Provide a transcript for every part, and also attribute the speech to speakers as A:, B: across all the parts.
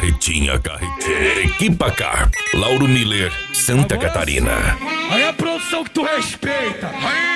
A: Carretinha, Equipa Car, Lauro Miller, Santa
B: Agora
A: Catarina.
B: Sim. Aí a produção que tu respeita.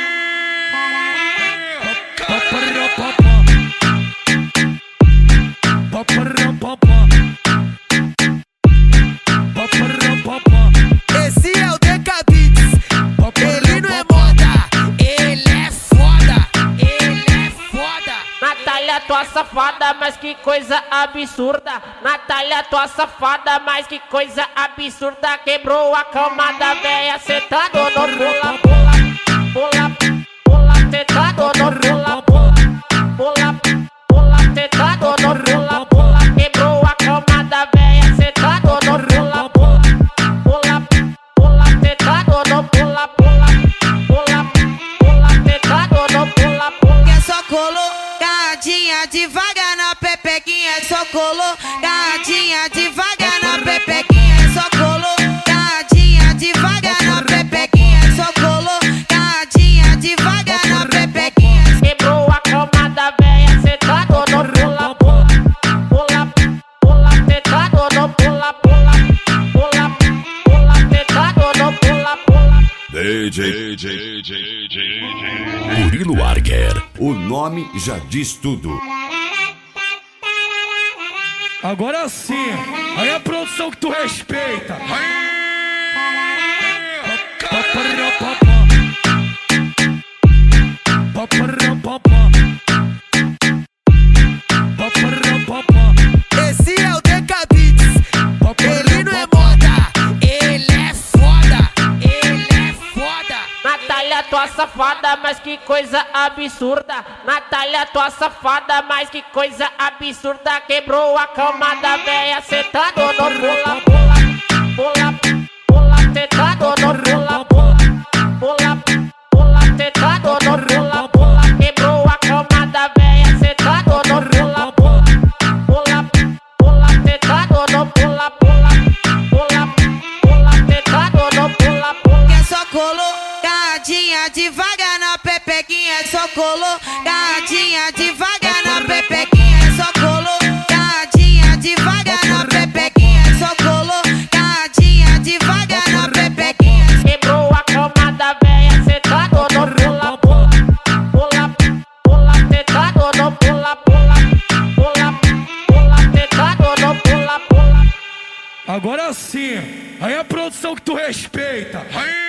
C: Esse é o DK Beats. Ele não é moda, ele é foda, ele é foda.
D: Natália, tua safada, mas que coisa absurda. Natália, tua safada, mas que coisa absurda. Quebrou a cama da véia, sentado no pula, pula, pula, sentado no pula, pula, pula, sentado no pula, pula. Quebrou a cama da véia, sentado no pula, pula, pula, sentado no pula, pula, pula, sentado no pula, pula.
C: É só colocadinha devagar na pepequinha, é só colocadinha devagar na pepequinha, é só colocadinha devagar na pepequinha, é só colocadinha devagar na pepequinha.
D: Quebrou a cama da véia, sentado no pula, pula, pula, pula, sentado no pula, pula, pula, pula, sentado no pula, pula.
A: DJ Murilo Arger.
E: O nome já diz tudo.
B: Agora sim. Aí a produção que tu respeita.
C: Esse é o DK Beats. Ele não é moda, ele é foda, ele é foda.
D: Natália, tua safada, mas que coisa absurda. Natália, tua safada, mas que coisa absurda. Quebrou a cama da véia, sentado no pula, pula, pula, pula, sentado no pula, pula, pula, pula, sentado no pula, pula. Quebrou a cama da véia, sentado no pula, pula, pula, pula, sentado no pula, pula, pula, pula, sentado no pula, pula.
C: É só colocadinha devagar na pepequinha, é só colocadinha devagar na pepequinha, é só colocadinha devagar na pepequinha, é só colocadinha devagar na pepequinha.
D: Quebrou a cama da véia, sentado no pula, pula, pula, pula, sentado no pula, pula, pula, pula, sentado no pula, pula.
B: Agora sim. Aí a produção que tu respeita.